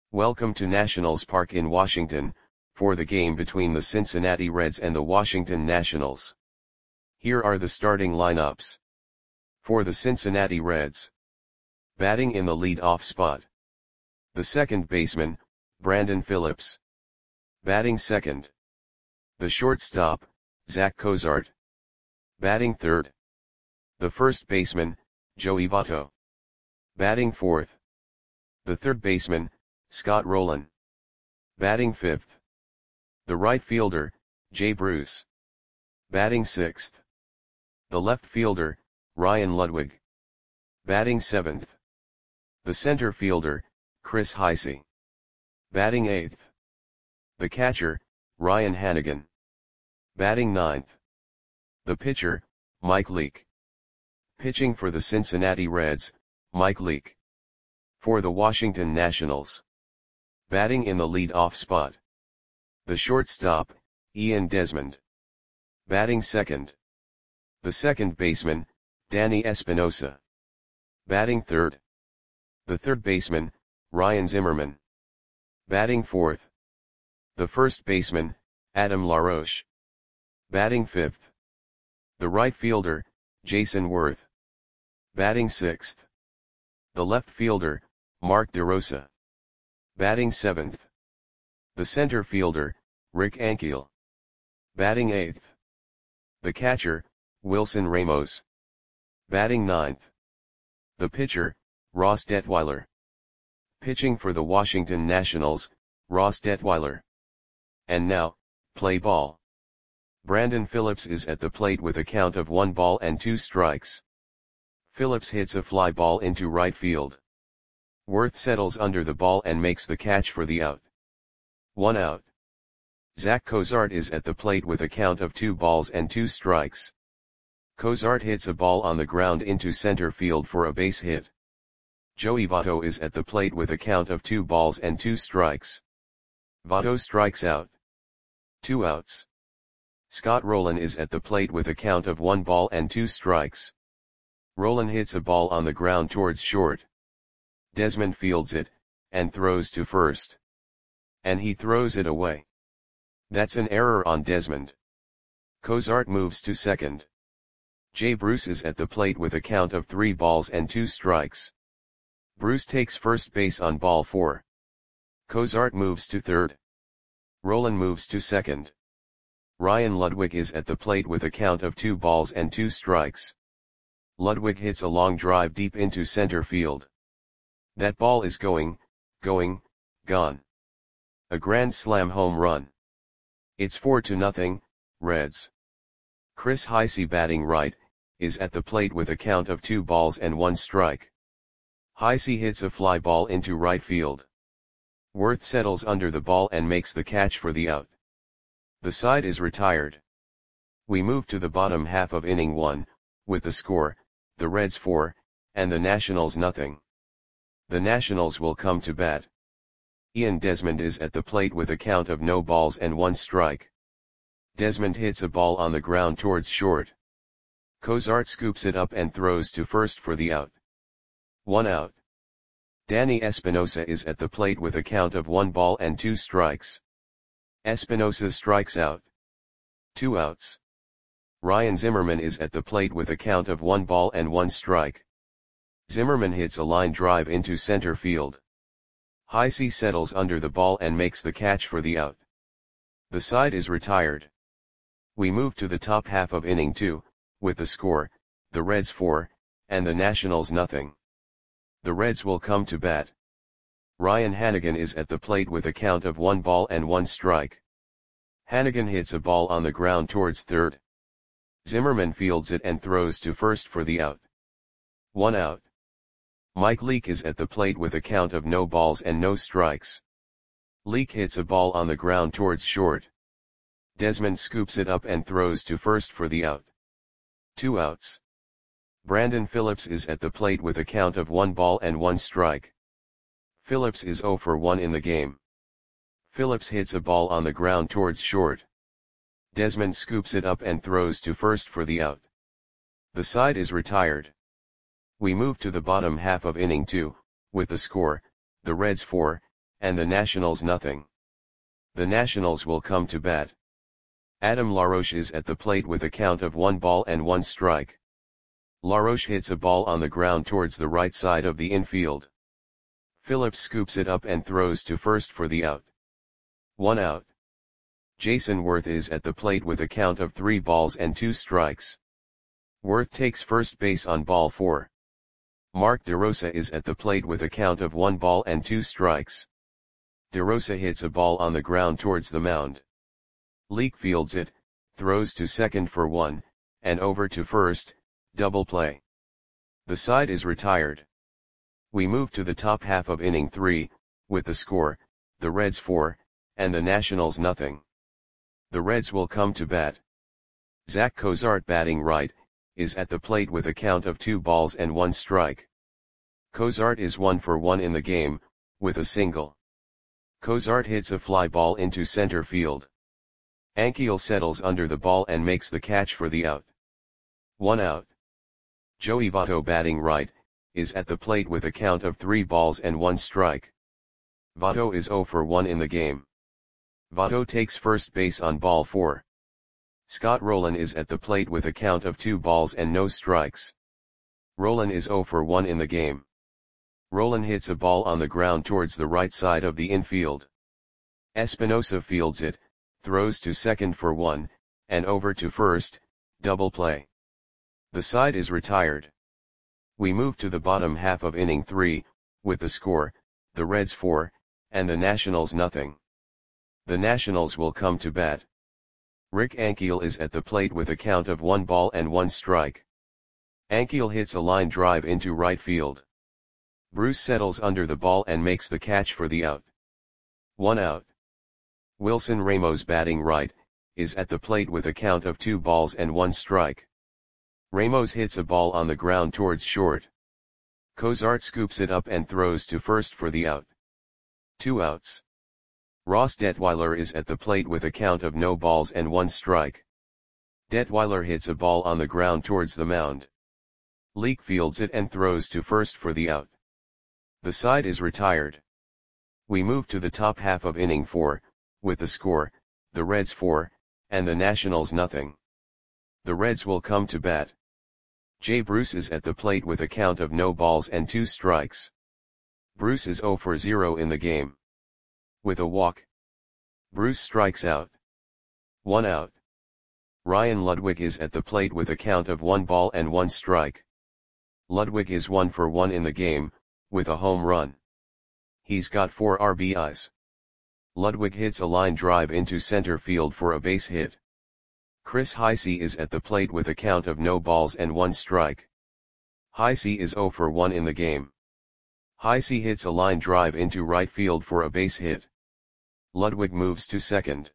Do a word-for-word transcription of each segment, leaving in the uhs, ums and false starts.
Welcome to Nationals Park in Washington, for the game between the Cincinnati Reds and the Washington Nationals. Here are the starting lineups. For the Cincinnati Reds. Batting in the lead-off spot. The second baseman, Brandon Phillips. Batting second. The shortstop, Zach Cozart. Batting third. The first baseman, Joey Votto. Batting fourth. The third baseman, Scott Rolen. Batting fifth. The right fielder, Jay Bruce. Batting sixth. The left fielder, Ryan Ludwig. Batting seventh. The center fielder, Chris Heisey. Batting eighth. The catcher, Ryan Hanigan. Batting ninth. The pitcher, Mike Leake. Pitching for the Cincinnati Reds, Mike Leake. For the Washington Nationals. Batting in the lead-off spot. The shortstop, Ian Desmond. Batting second. The second baseman, Danny Espinosa. Batting third. The third baseman, Ryan Zimmerman. Batting fourth. The first baseman, Adam LaRoche. Batting fifth. The right fielder, Jason Worth. Batting sixth. The left fielder, Mark DeRosa. Batting seventh. The center fielder, Rick Ankiel. Batting eighth. The catcher, Wilson Ramos. Batting ninth. The pitcher, Ross Detweiler. Pitching for the Washington Nationals, Ross Detweiler. And now, play ball. Brandon Phillips is at the plate with a count of one ball and two strikes. Phillips hits a fly ball into right field. Worth settles under the ball and makes the catch for the out. One out. Zach Cozart is at the plate with a count of two balls and two strikes. Cozart hits a ball on the ground into center field for a base hit. Joey Votto is at the plate with a count of two balls and two strikes. Votto strikes out. Two outs. Scott Rolen is at the plate with a count of one ball and two strikes. Rolen hits a ball on the ground towards short. Desmond fields it, and throws to first. And he throws it away. That's an error on Desmond. Cozart moves to second. Jay Bruce is at the plate with a count of three balls and two strikes. Bruce takes first base on ball four. Cozart moves to third. Rolen moves to second. Ryan Ludwig is at the plate with a count of two balls and two strikes. Ludwig hits a long drive deep into center field. That ball is going, going, gone. A grand slam home run. It's four to nothing, Reds. Chris Heisey, batting right, is at the plate with a count of two balls and one strike. Heisey hits a fly ball into right field. Worth settles under the ball and makes the catch for the out. The side is retired. We move to the bottom half of inning one, with the score, the Reds four, and the Nationals nothing. The Nationals will come to bat. Ian Desmond is at the plate with a count of no balls and one strike. Desmond hits a ball on the ground towards short. Cozart scoops it up and throws to first for the out. One out. Danny Espinosa is at the plate with a count of one ball and two strikes. Espinosa strikes out. Two outs. Ryan Zimmerman is at the plate with a count of one ball and one strike. Zimmerman hits a line drive into center field. Heisey settles under the ball and makes the catch for the out. The side is retired. We move to the top half of inning two, with the score, the Reds four, and the Nationals nothing. The Reds will come to bat. Ryan Hanigan is at the plate with a count of one ball and one strike. Hanigan hits a ball on the ground towards third. Zimmerman fields it and throws to first for the out. One out. Mike Leake is at the plate with a count of no balls and no strikes. Leake hits a ball on the ground towards short. Desmond scoops it up and throws to first for the out. Two outs. Brandon Phillips is at the plate with a count of one ball and one strike. Phillips is zero for one in the game. Phillips hits a ball on the ground towards short. Desmond scoops it up and throws to first for the out. The side is retired. We move to the bottom half of inning two, with the score, the Reds four, and the Nationals nothing. The Nationals will come to bat. Adam LaRoche is at the plate with a count of one ball and one strike. LaRoche hits a ball on the ground towards the right side of the infield. Phillips scoops it up and throws to first for the out. One out. Jason Worth is at the plate with a count of three balls and two strikes. Worth takes first base on ball four. Mark DeRosa is at the plate with a count of one ball and two strikes. DeRosa hits a ball on the ground towards the mound. Leake fields it, throws to second for one, and over to first, double play. The side is retired. We move to the top half of inning three, with the score, the Reds four, and the Nationals nothing. The Reds will come to bat. Zach Cozart batting right, is at the plate with a count of two balls and one strike. Cozart is one for one in the game, with a single. Cozart hits a fly ball into center field. Ankiel settles under the ball and makes the catch for the out. One out. Joey Votto batting right, is at the plate with a count of three balls and one strike. Votto is zero for one in the game. Votto takes first base on ball four. Scott Rolen is at the plate with a count of two balls and no strikes. Rolen is zero for one in the game. Rolen hits a ball on the ground towards the right side of the infield. Espinosa fields it, throws to second for one, and over to first, double play. The side is retired. We move to the bottom half of inning three, with the score, the Reds four, and the Nationals nothing. The Nationals will come to bat. Rick Ankiel is at the plate with a count of one ball and one strike. Ankiel hits a line drive into right field. Bruce settles under the ball and makes the catch for the out. One out. Wilson Ramos batting right, is at the plate with a count of two balls and one strike. Ramos hits a ball on the ground towards short. Cozart scoops it up and throws to first for the out. Two outs. Ross Detweiler is at the plate with a count of no balls and one strike. Detweiler hits a ball on the ground towards the mound. Leake fields it and throws to first for the out. The side is retired. We move to the top half of inning four, with the score, the Reds four, and the Nationals nothing. The Reds will come to bat. Jay Bruce is at the plate with a count of no balls and two strikes. Bruce is zero for zero in the game. With a walk, Bruce strikes out. One out. Ryan Ludwig is at the plate with a count of one ball and one strike. Ludwig is one for one in the game, with a home run. He's got four R B Is. Ludwig hits a line drive into center field for a base hit. Chris Heisey is at the plate with a count of no balls and one strike. Heisey is zero for one in the game. Heisey hits a line drive into right field for a base hit. Ludwig moves to second.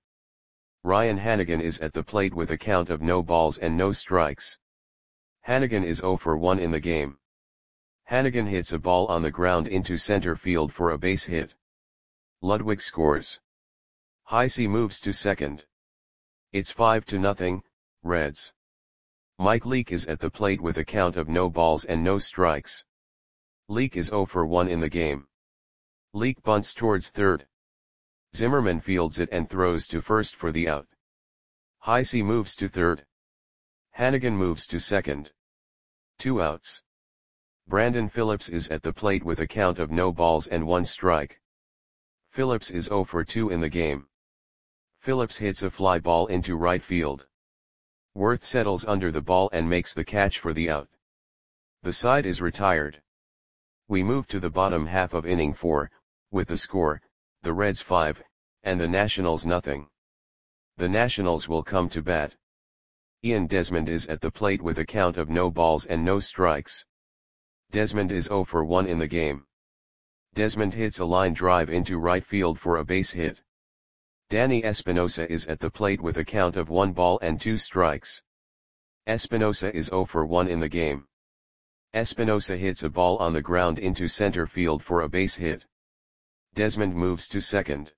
Ryan Hanigan is at the plate with a count of no balls and no strikes. Hanigan is zero for one in the game. Hanigan hits a ball on the ground into center field for a base hit. Ludwig scores. Heisey moves to second. It's five to nothing, Reds. Mike Leake is at the plate with a count of no balls and no strikes. Leake is zero for one in the game. Leake bunts towards third. Zimmerman fields it and throws to first for the out. Heisey moves to third. Hanigan moves to second. Two outs. Brandon Phillips is at the plate with a count of no balls and one strike. Phillips is zero for two in the game. Phillips hits a fly ball into right field. Worth settles under the ball and makes the catch for the out. The side is retired. We move to the bottom half of inning four, with the score, the Reds five, and the Nationals nothing. The Nationals will come to bat. Ian Desmond is at the plate with a count of no balls and no strikes. Desmond is zero for one in the game. Desmond hits a line drive into right field for a base hit. Danny Espinosa is at the plate with a count of one ball and two strikes. Espinosa is zero for one in the game. Espinosa hits a ball on the ground into center field for a base hit. Desmond moves to second.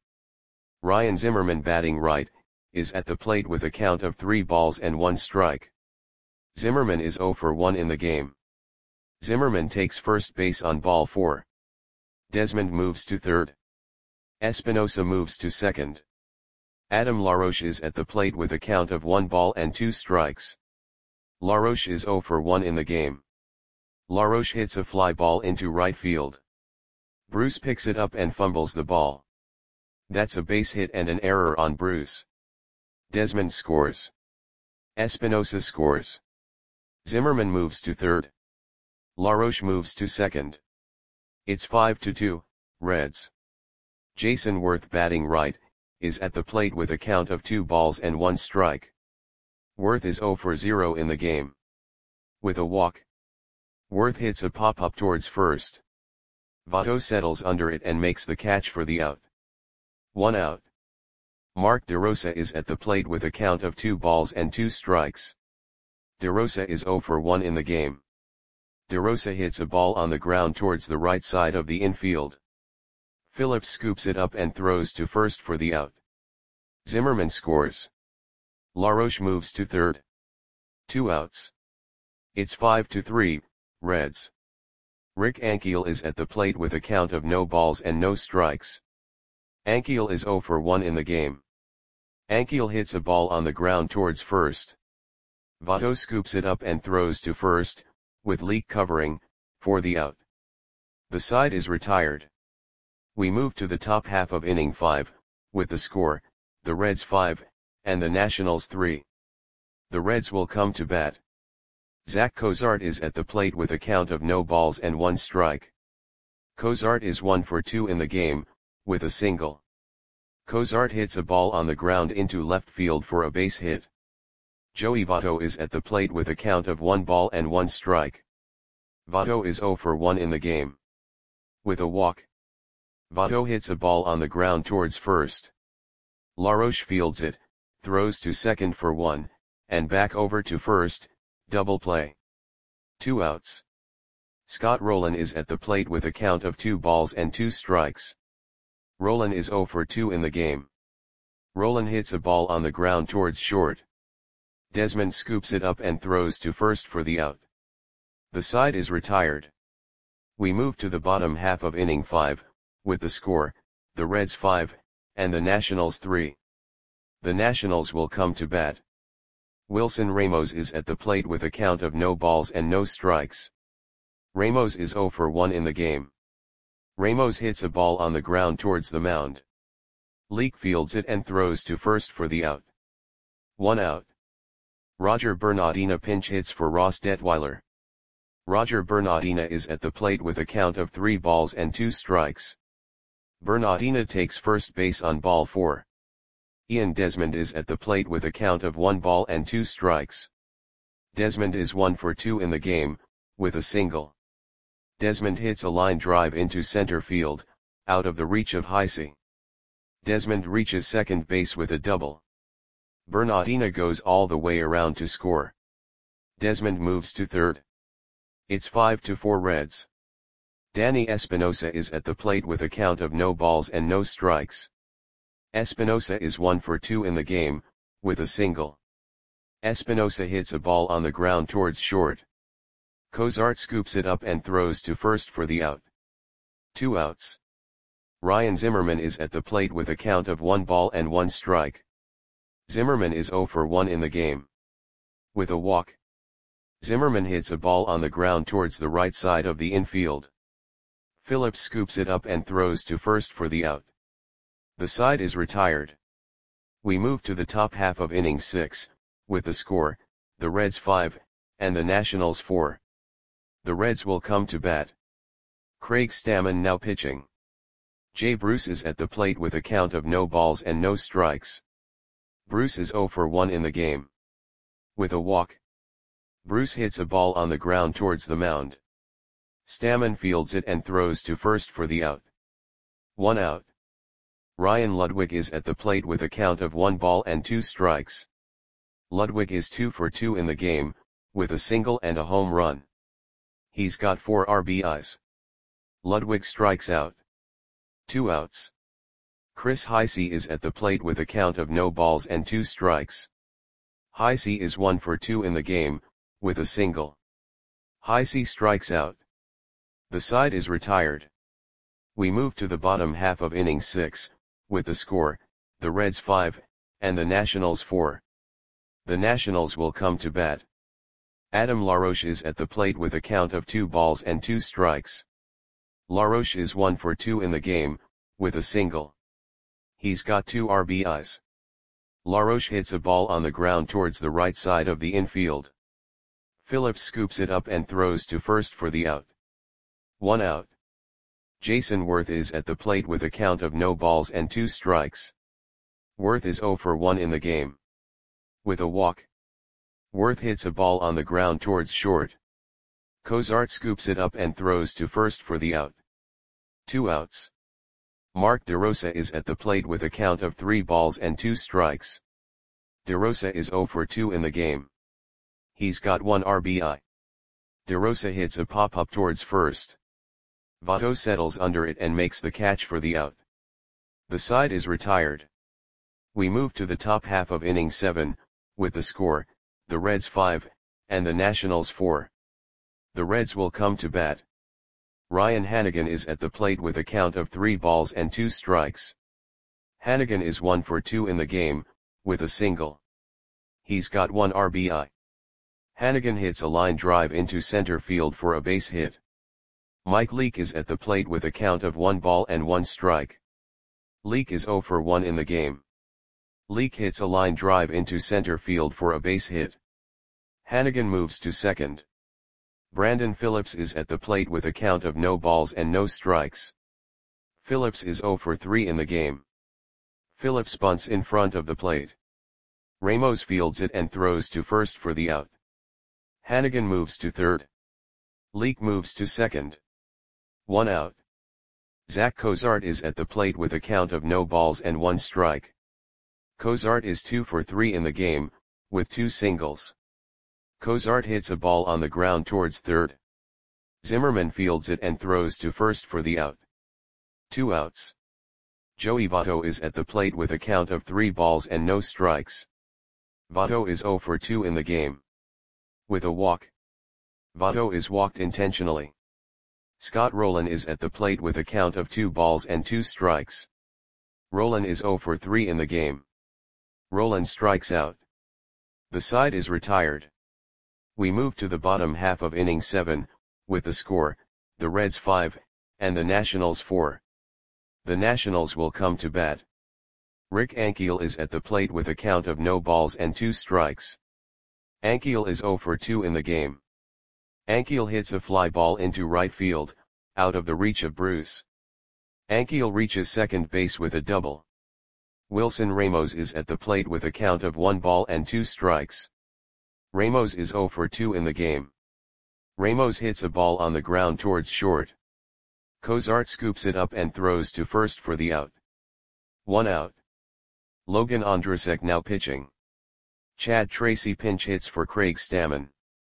Ryan Zimmerman batting right, is at the plate with a count of three balls and one strike. Zimmerman is zero for one in the game. Zimmerman takes first base on ball four. Desmond moves to third. Espinosa moves to second. Adam LaRoche is at the plate with a count of one ball and two strikes. LaRoche is zero for one in the game. LaRoche hits a fly ball into right field. Bruce picks it up and fumbles the ball. That's a base hit and an error on Bruce. Desmond scores. Espinosa scores. Zimmerman moves to third. LaRoche moves to second. It's five to two, Reds. Jason Worth, batting right, is at the plate with a count of two balls and one strike. Worth is zero for zero in the game. With a walk. Worth hits a pop-up towards first. Votto settles under it and makes the catch for the out. One out. Mark DeRosa is at the plate with a count of two balls and two strikes. DeRosa is zero for one in the game. DeRosa hits a ball on the ground towards the right side of the infield. Phillips scoops it up and throws to first for the out. Zimmerman scores. LaRoche moves to third. Two outs. It's five to three, Reds. Rick Ankiel is at the plate with a count of no balls and no strikes. Ankiel is zero for one in the game. Ankiel hits a ball on the ground towards first. Votto scoops it up and throws to first, with Leake covering, for the out. The side is retired. We move to the top half of inning five, with the score, the Reds five, and the Nationals three. The Reds will come to bat. Zach Cozart is at the plate with a count of no balls and one strike. Cozart is one for two in the game, with a single. Cozart hits a ball on the ground into left field for a base hit. Joey Votto is at the plate with a count of one ball and one strike. Votto is zero for one in the game. With a walk. Votto hits a ball on the ground towards first. LaRoche fields it, throws to second for one, and back over to first, double play. Two outs. Scott Rowland is at the plate with a count of two balls and two strikes. Rowland is zero for two in the game. Rowland hits a ball on the ground towards short. Desmond scoops it up and throws to first for the out. The side is retired. We move to the bottom half of inning five, with the score, the Reds five, and the Nationals three. The Nationals will come to bat. Wilson Ramos is at the plate with a count of no balls and no strikes. Ramos is zero for one in the game. Ramos hits a ball on the ground towards the mound. Leake fields it and throws to first for the out. One out. Roger Bernardina pinch hits for Ross Detweiler. Roger Bernardina is at the plate with a count of three balls and two strikes. Bernardina takes first base on ball four. Ian Desmond is at the plate with a count of one ball and two strikes. Desmond is one for two in the game, with a single. Desmond hits a line drive into center field, out of the reach of Heisey. Desmond reaches second base with a double. Bernardina goes all the way around to score. Desmond moves to third. It's five to four Reds. Danny Espinosa is at the plate with a count of no balls and no strikes. Espinosa is one for two in the game, with a single. Espinosa hits a ball on the ground towards short. Cozart scoops it up and throws to first for the out. Two outs. Ryan Zimmerman is at the plate with a count of one ball and one strike. Zimmerman is zero for one in the game. With a walk. Zimmerman hits a ball on the ground towards the right side of the infield. Phillips scoops it up and throws to first for the out. The side is retired. We move to the top half of inning six, with the score, the Reds five, and the Nationals four. The Reds will come to bat. Craig Stammen now pitching. Jay Bruce is at the plate with a count of no balls and no strikes. Bruce is zero for one in the game. With a walk. Bruce hits a ball on the ground towards the mound. Stammen fields it and throws to first for the out. One out. Ryan Ludwig is at the plate with a count of one ball and two strikes. Ludwig is two for two in the game, with a single and a home run. He's got four R B Is. Ludwig strikes out. Two outs. Chris Heisey is at the plate with a count of no balls and two strikes. Heisey is one for two in the game, with a single. Heisey strikes out. The side is retired. We move to the bottom half of inning six, with the score, the Reds five, and the Nationals four. The Nationals will come to bat. Adam LaRoche is at the plate with a count of two balls and two strikes. LaRoche is one for two in the game, with a single. He's got two R B Is. LaRoche hits a ball on the ground towards the right side of the infield. Phillips scoops it up and throws to first for the out. One out. Jason Worth is at the plate with a count of no balls and two strikes. Worth is zero for one in the game. With a walk. Worth hits a ball on the ground towards short. Cozart scoops it up and throws to first for the out. Two outs. Mark DeRosa is at the plate with a count of three balls and two strikes. DeRosa is zero for two in the game. He's got one R B I. DeRosa hits a pop-up towards first. Votto settles under it and makes the catch for the out. The side is retired. We move to the top half of inning seven, with the score, the Reds five, and the Nationals four. The Reds will come to bat. Ryan Hanigan is at the plate with a count of three balls and two strikes. Hanigan is one for two in the game, with a single. He's got one R B I. Hanigan hits a line drive into center field for a base hit. Mike Leake is at the plate with a count of one ball and one strike. Leake is zero for one in the game. Leake hits a line drive into center field for a base hit. Hanigan moves to second. Brandon Phillips is at the plate with a count of no balls and no strikes. Phillips is zero for three in the game. Phillips bunts in front of the plate. Ramos fields it and throws to first for the out. Hanigan moves to third. Leake moves to second. One out. Zach Cozart is at the plate with a count of no balls and one strike. Cozart is two for three in the game, with two singles. Cozart hits a ball on the ground towards third. Zimmerman fields it and throws to first for the out. Two outs. Joey Votto is at the plate with a count of three balls and no strikes. Votto is zero for two in the game. With a walk. Votto is walked intentionally. Scott Rowland is at the plate with a count of two balls and two strikes. Rowland is zero for three in the game. Rowland strikes out. The side is retired. We move to the bottom half of inning seven, with the score, the Reds five, and the Nationals four. The Nationals will come to bat. Rick Ankiel is at the plate with a count of no balls and two strikes. Ankiel is zero for two in the game. Ankiel hits a fly ball into right field, out of the reach of Bruce. Ankiel reaches second base with a double. Wilson Ramos is at the plate with a count of one ball and two strikes. Ramos is zero for two in the game. Ramos hits a ball on the ground towards short. Cozart scoops it up and throws to first for the out. One out. Logan Ondrasek now pitching. Chad Tracy pinch hits for Craig Stammen.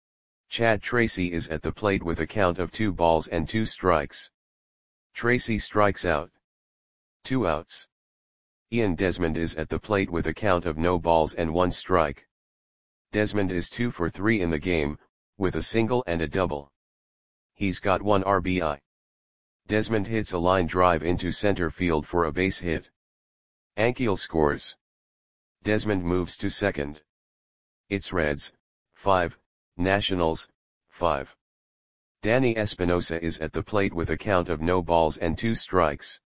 Chad Tracy is at the plate with a count of two balls and two strikes. Tracy strikes out. Two outs. Ian Desmond is at the plate with a count of no balls and one strike. Desmond is two for three in the game, with a single and a double. He's got one R B I. Desmond hits a line drive into center field for a base hit. Ankiel scores. Desmond moves to second. It's Reds, five, Nationals, five. Danny Espinosa is at the plate with a count of no balls and two strikes.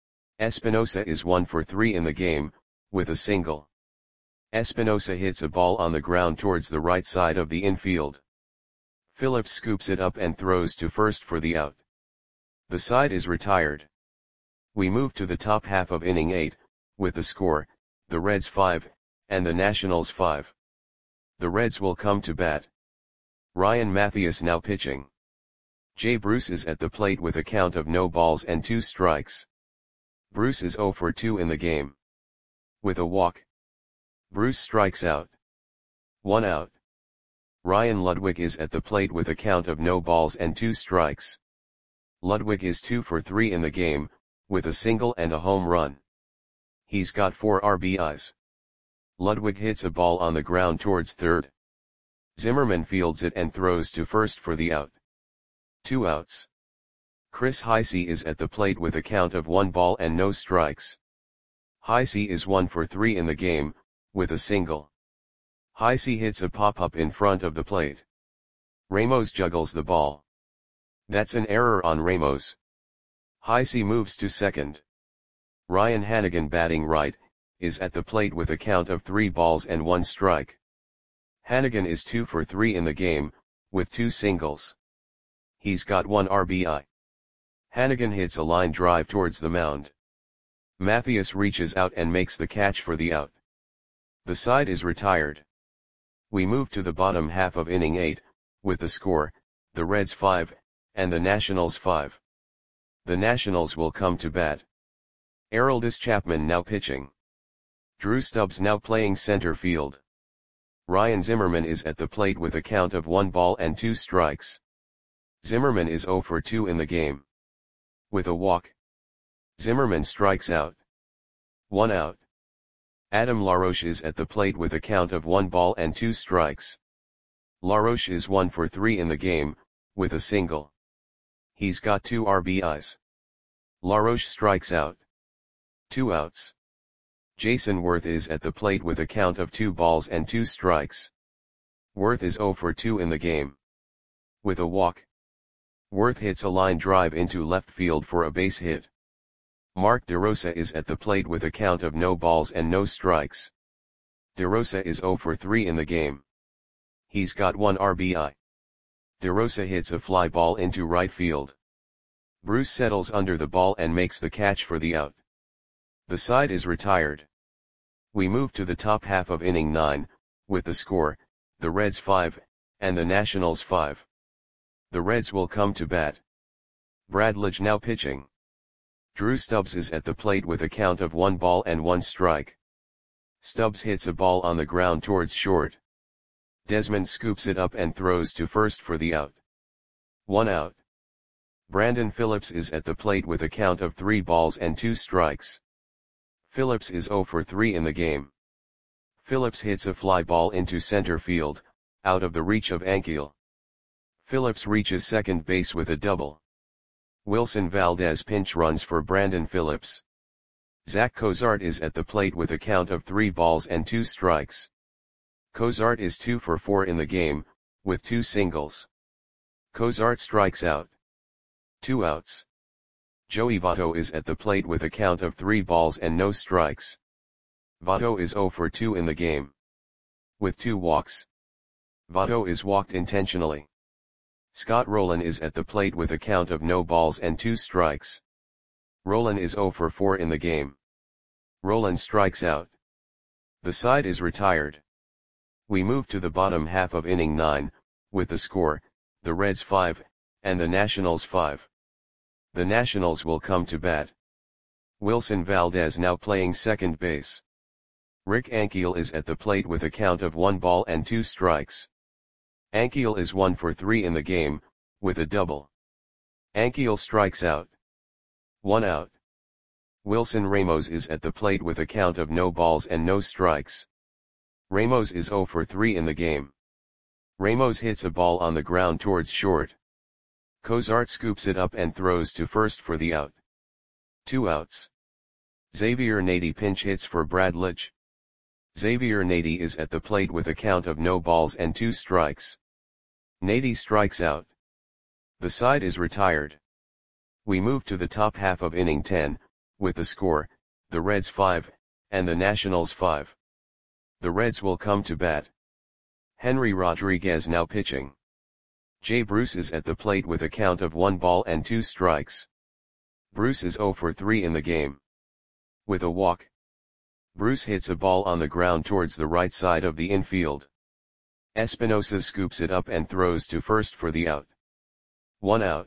Espinosa is one for three in the game, with a single. Espinosa hits a ball on the ground towards the right side of the infield. Phillips scoops it up and throws to first for the out. The side is retired. We move to the top half of inning eight, with the score, the Reds five, and the Nationals five. The Reds will come to bat. Ryan Mathias now pitching. Jay Bruce is at the plate with a count of no balls and two strikes. Bruce is zero for two in the game. With a walk. Bruce strikes out. One out. Ryan Ludwig is at the plate with a count of no balls and two strikes. Ludwig is two for three in the game, with a single and a home run. He's got four R B Is. Ludwig hits a ball on the ground towards third. Zimmerman fields it and throws to first for the out. Two outs. Chris Heisey is at the plate with a count of one ball and no strikes. Heisey is one for three in the game, with a single. Heisey hits a pop-up in front of the plate. Ramos juggles the ball. That's an error on Ramos. Heisey moves to second. Ryan Hanigan, batting right, is at the plate with a count of three balls and one strike. Hanigan is two for three in the game, with two singles. He's got one R B I. Hanigan hits a line drive towards the mound. Mathias reaches out and makes the catch for the out. The side is retired. We move to the bottom half of inning eight, with the score, the Reds five, and the Nationals five. The Nationals will come to bat. Aroldis Chapman now pitching. Drew Stubbs now playing center field. Ryan Zimmerman is at the plate with a count of one ball and two strikes. Zimmerman is zero for two in the game. With a walk, Zimmerman strikes out. One out. Adam LaRoche is at the plate with a count of one ball and two strikes. LaRoche is one for three in the game, with a single. He's got two R B Is. LaRoche strikes out. Two outs. Jason Worth is at the plate with a count of two balls and two strikes. Worth is zero for two in the game. With a walk, Worth hits a line drive into left field for a base hit. Mark DeRosa is at the plate with a count of no balls and no strikes. DeRosa is zero for three in the game. He's got one R B I. DeRosa hits a fly ball into right field. Bruce settles under the ball and makes the catch for the out. The side is retired. We move to the top half of inning nine, with the score, the Reds five, and the Nationals five. The Reds will come to bat. Brad Lidge now pitching. Drew Stubbs is at the plate with a count of one ball and one strike. Stubbs hits a ball on the ground towards short. Desmond scoops it up and throws to first for the out. One out. Brandon Phillips is at the plate with a count of three balls and two strikes. Phillips is zero for three in the game. Phillips hits a fly ball into center field, out of the reach of Ankiel. Phillips reaches second base with a double. Wilson Valdez pinch runs for Brandon Phillips. Zach Cozart is at the plate with a count of three balls and two strikes. Cozart is two for four in the game, with two singles. Cozart strikes out. Two outs. Joey Votto is at the plate with a count of three balls and no strikes. Votto is zero for two in the game. With two walks. Votto is walked intentionally. Scott Rowland is at the plate with a count of no balls and two strikes. Rowland is zero for four in the game. Rowland strikes out. The side is retired. We move to the bottom half of inning nine, with the score, the Reds five, and the Nationals five. The Nationals will come to bat. Wilson Valdez now playing second base. Rick Ankiel is at the plate with a count of one ball and two strikes. Ankiel is one for three in the game, with a double. Ankiel strikes out. One out. Wilson Ramos is at the plate with a count of no balls and no strikes. Ramos is zero for three in the game. Ramos hits a ball on the ground towards short. Cozart scoops it up and throws to first for the out. Two outs. Xavier Nady pinch hits for Brad Lidge. Xavier Nady is at the plate with a count of no balls and two strikes. Nady strikes out. The side is retired. We move to the top half of inning ten, with the score, the Reds five, and the Nationals five. The Reds will come to bat. Henry Rodriguez now pitching. Jay Bruce is at the plate with a count of one ball and two strikes. Bruce is zero for three in the game. With a walk, Bruce hits a ball on the ground towards the right side of the infield. Espinosa scoops it up and throws to first for the out. One out.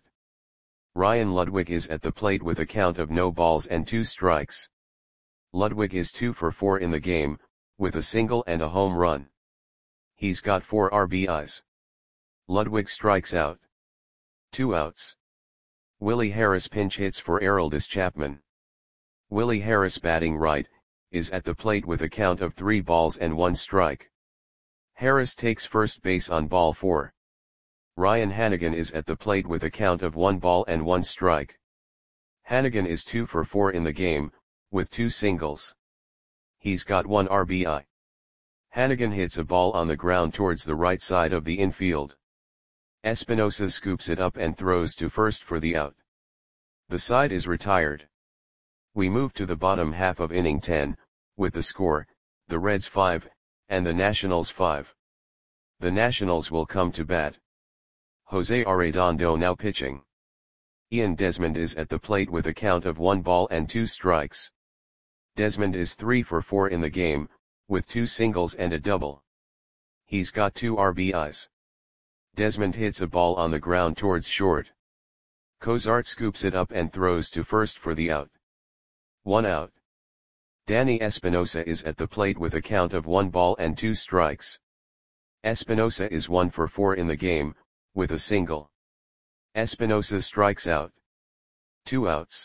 Ryan Ludwig is at the plate with a count of no balls and two strikes. Ludwig is two for four in the game, with a single and a home run. He's got four R B Is. Ludwig strikes out. Two outs. Willie Harris pinch hits for Aroldis Chapman. Willie Harris, batting right, is at the plate with a count of three balls and one strike. Harris takes first base on ball four. Ryan Hanigan is at the plate with a count of one ball and one strike. Hanigan is two for four in the game, with two singles. He's got one R B I. Hannigan hits a ball on the ground towards the right side of the infield. Espinosa scoops it up and throws to first for the out. The side is retired. We move to the bottom half of inning ten, with the score, the Reds five, and the Nationals five. The Nationals will come to bat. Jose Arredondo now pitching. Ian Desmond is at the plate with a count of one ball and two strikes. Desmond is three for four in the game, with two singles and a double. He's got two R B Is. Desmond hits a ball on the ground towards short. Cozart scoops it up and throws to first for the out. One out. Danny Espinosa is at the plate with a count of one ball and two strikes. Espinosa is one for four in the game, with a single. Espinosa strikes out. Two outs.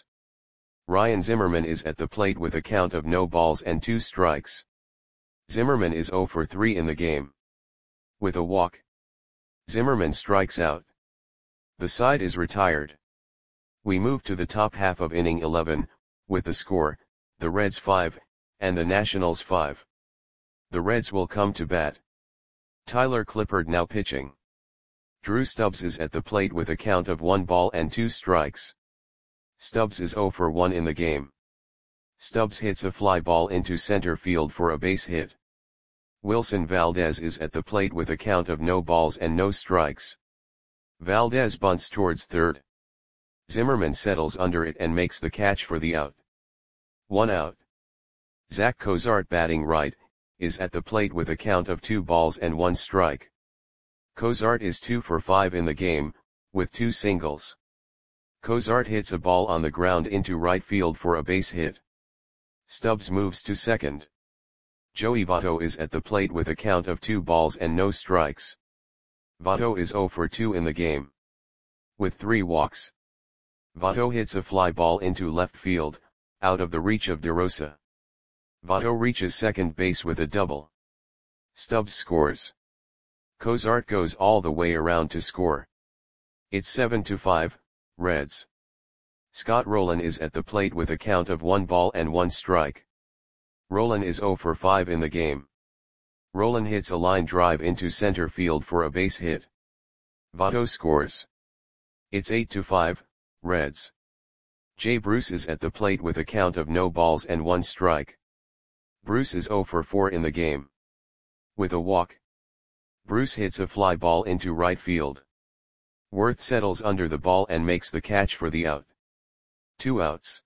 Ryan Zimmerman is at the plate with a count of no balls and two strikes. Zimmerman is zero for three in the game. With a walk. Zimmerman strikes out. The side is retired. We move to the top half of inning eleven, with the score, the Reds five, and the Nationals five. The Reds will come to bat. Tyler Clippard now pitching. Drew Stubbs is at the plate with a count of one ball and two strikes. Stubbs is zero for one in the game. Stubbs hits a fly ball into center field for a base hit. Wilson Valdez is at the plate with a count of no balls and no strikes. Valdez bunts towards third. Zimmerman settles under it and makes the catch for the out. One out. Zach Cozart, batting right, is at the plate with a count of two balls and one strike. Cozart is two for five in the game, with two singles. Cozart hits a ball on the ground into right field for a base hit. Stubbs moves to second. Joey Votto is at the plate with a count of two balls and no strikes. Votto is zero for two in the game. With three walks. Votto hits a fly ball into left field, out of the reach of DeRosa. Votto reaches second base with a double. Stubbs scores. Cozart goes all the way around to score. It's seven to five, Reds. Scott Rowland is at the plate with a count of one ball and one strike. Rowland is zero for five in the game. Rowland hits a line drive into center field for a base hit. Votto scores. It's eight to five, Reds. Jay Bruce is at the plate with a count of no balls and one strike. Bruce is zero for four in the game. With a walk. Bruce hits a fly ball into right field. Worth settles under the ball and makes the catch for the out. Two outs.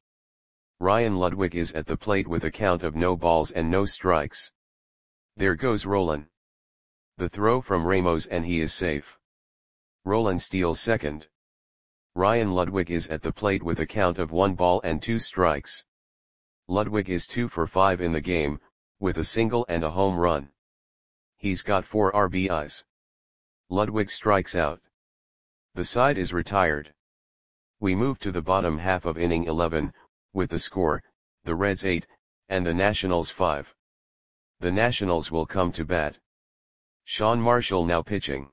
Ryan Ludwig is at the plate with a count of no balls and no strikes. There goes Rowland. The throw from Ramos and he is safe. Rowland steals second. Ryan Ludwig is at the plate with a count of one ball and two strikes. Ludwig is two for five in the game, with a single and a home run. He's got four R B Is. Ludwig strikes out. The side is retired. We move to the bottom half of inning eleven, with the score, the Reds eight, and the Nationals five. The Nationals will come to bat. Sean Marshall now pitching.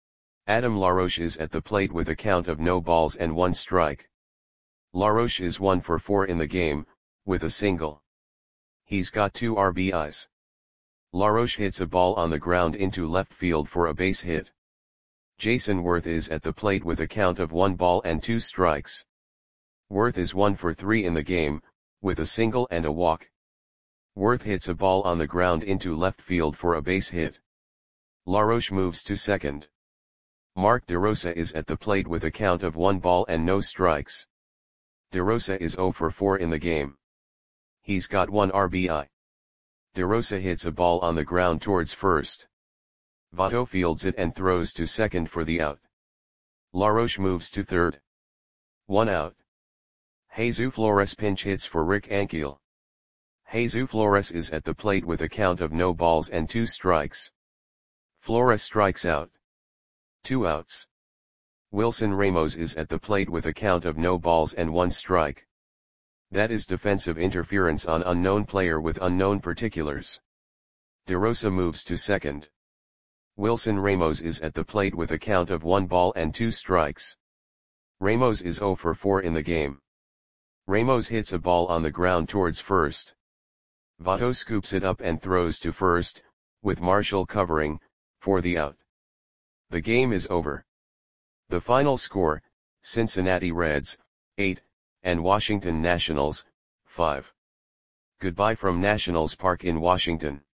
Adam LaRoche is at the plate with a count of no balls and one strike. LaRoche is one for four in the game, with a single. He's got two R B Is. LaRoche hits a ball on the ground into left field for a base hit. Jason Worth is at the plate with a count of one ball and two strikes. Worth is one for three in the game, with a single and a walk. Worth hits a ball on the ground into left field for a base hit. LaRoche moves to second. Mark DeRosa is at the plate with a count of one ball and no strikes. DeRosa is zero for four in the game. He's got one R B I. DeRosa hits a ball on the ground towards first. Votto fields it and throws to second for the out. LaRoche moves to third. One out. Jesus Flores pinch hits for Rick Ankiel. Jesus Flores is at the plate with a count of no balls and two strikes. Flores strikes out. Two outs. Wilson Ramos is at the plate with a count of no balls and one strike. That is defensive interference on unknown player with unknown particulars. DeRosa moves to second. Wilson Ramos is at the plate with a count of one ball and two strikes. Ramos is zero for four in the game. Ramos hits a ball on the ground towards first. Votto scoops it up and throws to first, with Marshall covering, for the out. The game is over. The final score, Cincinnati Reds, eight, and Washington Nationals, five. Goodbye from Nationals Park in Washington.